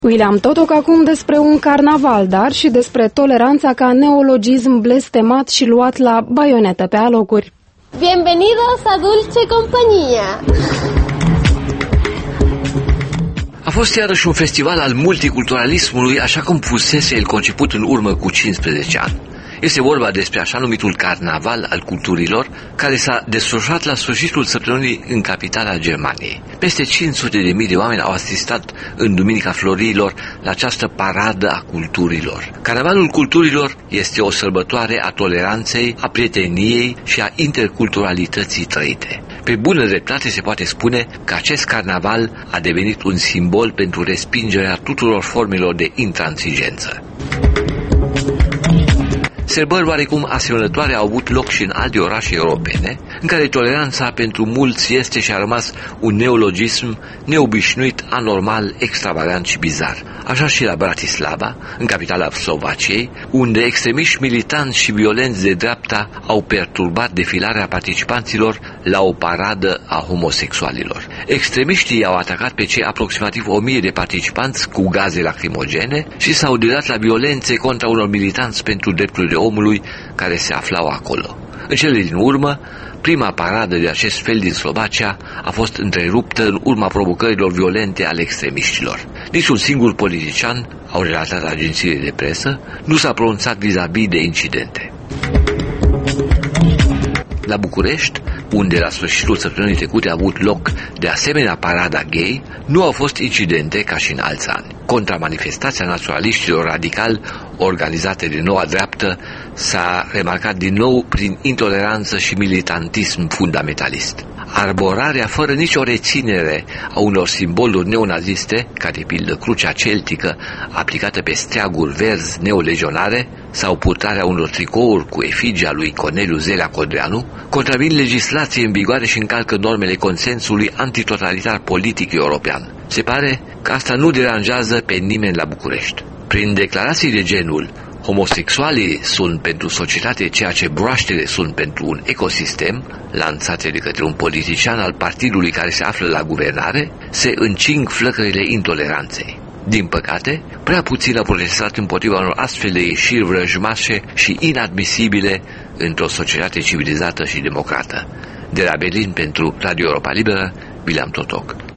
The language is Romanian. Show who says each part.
Speaker 1: William Totoc acum despre un carnaval, dar și despre toleranța ca neologism blestemat și luat la baionetă pe alocuri.
Speaker 2: Bienvenidos a Dulce Compañía!
Speaker 3: A fost iarăși un festival al multiculturalismului, așa cum fusese el conceput în urmă cu 15 ani. Este vorba despre așa numitul carnaval al culturilor, care s-a desfășurat la sfârșitul săptămânii în capitala Germaniei. Peste 500.000 de oameni au asistat în Duminica Florilor la această paradă a culturilor. Carnavalul culturilor este o sărbătoare a toleranței, a prieteniei și a interculturalității trăite. Pe bună dreptate se poate spune că acest carnaval a devenit un simbol pentru respingerea tuturor formelor de intransigență. Sărbări oarecum asemănătoare au avut loc și în alte orașe europene, în care toleranța pentru mulți este și a rămas un neologism neobișnuit, anormal, extravagant și bizar. Așa și la Bratislava, în capitala Slovaciei, unde extremiști militanți și violenți de dreapta au perturbat defilarea participanților la o paradă a homosexualilor. Extremiștii au atacat pe cei aproximativ 1000 de participanți cu gaze lacrimogene și s-au dedat la violențe contra unor militanți pentru drepturile omului care se aflau acolo. În cele din urmă, prima paradă de acest fel din Slovacia a fost întreruptă în urma provocărilor violente ale extremiștilor. Niciun singur politician, au relatat agențiile de presă, nu s-a pronunțat vis-a-vis de incidente. La București, unde la sfârșitul săptămânii trecute a avut loc de asemenea parada gay, nu au fost incidente ca și în alți ani. Contramanifestația naționaliștilor radicali organizate de noua dreaptă s-a remarcat din nou prin intoleranță și militantism fundamentalist. Arborarea fără nicio reținere a unor simboluri neonaziste, ca de pildă crucea celtică aplicată pe steaguri verzi neolegionare, sau purtarea unor tricouri cu efigia lui Corneliu Zelea Codreanu, contravin legislației în vigoare și încalcă normele consensului antitotalitar politic european. Se pare că asta nu deranjează pe nimeni la București. Prin declarații de genul homosexualii sunt pentru societate ceea ce broaștele sunt pentru un ecosistem, lansate de către un politician al partidului care se află la guvernare, se încing flăcările intoleranței. Din păcate, prea puțin a protestat împotriva unor astfel de ieșiri vrăjmașe și inadmisibile într-o societate civilizată și democrată. De la Berlin pentru Radio Europa Liberă, William Totoc.